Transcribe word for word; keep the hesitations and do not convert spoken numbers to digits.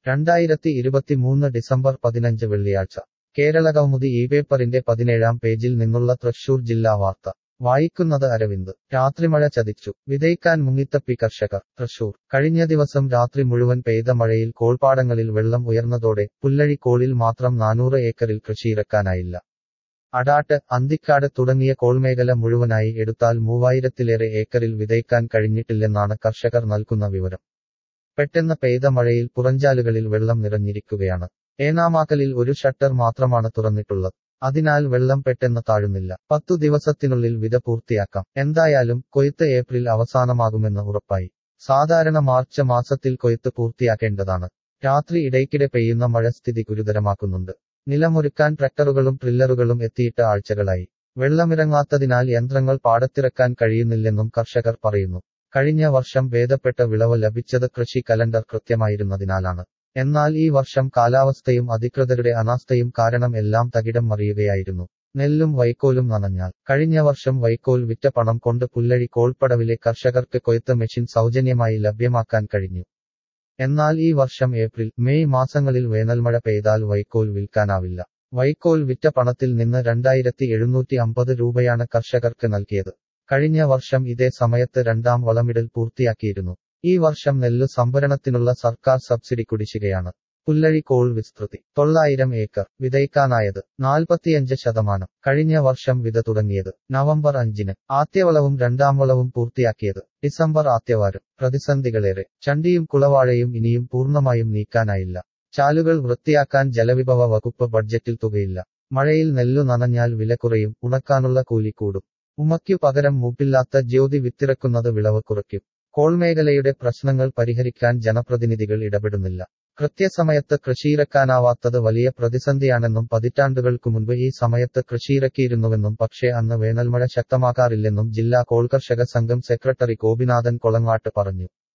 രണ്ടായിരത്തി ഇരുപത്തിമൂന്ന് ഡിസംബർ പതിനഞ്ച് വെള്ളിയാഴ്ച കേരളകൗമുദി ഈ പേപ്പറിന്റെ പതിനേഴാം പേജിൽ നിന്നുള്ള തൃശൂർ ജില്ലാ വാർത്ത വായിക്കുന്നത് അരവിന്ദ്. രാത്രിമഴ ചതിച്ചു വിതയ്ക്കാൻ മുങ്ങിത്തപ്പി കർഷകർ. തൃശൂർ. കഴിഞ്ഞ ദിവസം രാത്രി മുഴുവൻ പെയ്ത മഴയിൽ കോൾപ്പാടങ്ങളിൽ വെള്ളം ഉയർന്നതോടെ പുല്ലഴിക്കോളിൽ മാത്രം നാനൂറ് ഏക്കറിൽ കൃഷിയിറക്കാനായില്ല. അടാട്ട്, അന്തിക്കാട് തുടങ്ങിയ കോൾമേഖല മുഴുവനായി എടുത്താൽ മൂവായിരത്തിലേറെ ഏക്കറിൽ വിതയ്ക്കാൻ കഴിഞ്ഞിട്ടില്ലെന്നാണ് കർഷകർ നൽകുന്ന വിവരം. പെട്ടെന്ന് പെയ്ത മഴയിൽ പുറഞ്ചാലുകളിൽ വെള്ളം നിറഞ്ഞിരിക്കുകയാണ്. ഏനാമാക്കലിൽ ഒരു ഷട്ടർ മാത്രമാണ് തുറന്നിട്ടുള്ളത്. അതിനാൽ വെള്ളം പെട്ടെന്ന് താഴുന്നില്ല. പത്തു ദിവസത്തിനുള്ളിൽ വിത പൂർത്തിയാക്കാം. എന്തായാലും കൊയ്ത്ത് ഏപ്രിൽ അവസാനമാകുമെന്ന് ഉറപ്പായി. സാധാരണ മാർച്ച് മാസത്തിൽ കൊയ്ത്ത് പൂർത്തിയാക്കേണ്ടതാണ്. രാത്രി ഇടയ്ക്കിടെ പെയ്യുന്ന മഴ സ്ഥിതി ഗുരുതരമാക്കുന്നുണ്ട്. നിലമൊരുക്കാൻ ട്രാക്ടറുകളും ട്രില്ലറുകളും എത്തിയിട്ട് ആഴ്ചകളായി. വെള്ളമിറങ്ങാത്തതിനാൽ യന്ത്രങ്ങൾ പാടത്തിറക്കാൻ കഴിയുന്നില്ലെന്നും കർഷകർ പറയുന്നു. കഴിഞ്ഞ വർഷം ഭേദപ്പെട്ട വിളവ് ലഭിച്ചത് കൃഷി കലണ്ടർ കൃത്യമായിരുന്നതിനാലാണ്. എന്നാൽ ഈ വർഷം കാലാവസ്ഥയും അധികൃതരുടെ അനാസ്ഥയും കാരണം എല്ലാം തകിടം മറിയുകയായിരുന്നു. നെല്ലും വൈക്കോലും നനഞ്ഞാൽ. കഴിഞ്ഞ വർഷം വൈക്കോൽ വിറ്റ പണം കൊണ്ട് പുല്ലഴി കോൾപ്പടവിലെ കർഷകർക്ക് കൊയ്ത്ത് മെഷീൻ സൗജന്യമായി ലഭ്യമാക്കാൻ കഴിഞ്ഞു. എന്നാൽ ഈ വർഷം ഏപ്രിൽ, മെയ് മാസങ്ങളിൽ വേനൽമഴ പെയ്താൽ വൈക്കോൽ വിൽക്കാനാവില്ല. വൈക്കോൽ വിറ്റ പണത്തിൽ നിന്ന് രണ്ടായിരത്തി എഴുന്നൂറ്റി അമ്പത് രൂപയാണ് കർഷകർക്ക് നൽകിയത്. കഴിഞ്ഞ വർഷം ഇതേ സമയത്ത് രണ്ടാം വളമിടൽ പൂർത്തിയാക്കിയിരുന്നു. ഈ വർഷം നെല്ലു സംഭരണത്തിനുള്ള സർക്കാർ സബ്സിഡി കുടിശ്ശികയാണ്. പുല്ലഴി കോൾ വിസ്തൃതി തൊള്ളായിരം ഏക്കർ. വിതയ്ക്കാനായത് നാൽപ്പത്തിയഞ്ച് ശതമാനം. കഴിഞ്ഞ വർഷം വിത തുടങ്ങിയത് നവംബർ അഞ്ചിന്. ആദ്യവളവും രണ്ടാം വളവും പൂർത്തിയാക്കിയത് ഡിസംബർ ആദ്യവാരം. പ്രതിസന്ധികളേറെ. ചണ്ടിയും കുളവാഴയും ഇനിയും പൂർണ്ണമായും നീക്കാനായില്ല. ചാലുകൾ വൃത്തിയാക്കാൻ ജലവിഭവ വകുപ്പ് ബഡ്ജറ്റിൽ തുകയില്ല. മഴയിൽ നെല്ലു നനഞ്ഞാൽ വില കുറയും, ഉണക്കാനുള്ള കൂലി കൂടും. ഉമയ്ക്കു പകരം മൂപ്പില്ലാത്ത ജ്യോതി വിത്തിറക്കുന്നത് വിളവ് കുറയ്ക്കും. കോൾമേഖലയുടെ പ്രശ്നങ്ങൾ പരിഹരിക്കാൻ ജനപ്രതിനിധികൾ ഇടപെടുന്നില്ല. കൃത്യസമയത്ത് കൃഷിയിറക്കാനാവാത്തത് വലിയ പ്രതിസന്ധിയാണെന്നും പതിറ്റാണ്ടുകൾക്കു മുൻപ് ഈ സമയത്ത് കൃഷിയിറക്കിയിരുന്നുവെന്നും പക്ഷേ അന്ന് വേനൽമഴ ശക്തമാകാറില്ലെന്നും ജില്ലാ കോൾകർഷക സംഘം സെക്രട്ടറി ഗോപിനാഥൻ കൊളങ്ങാട്ട് പറഞ്ഞു.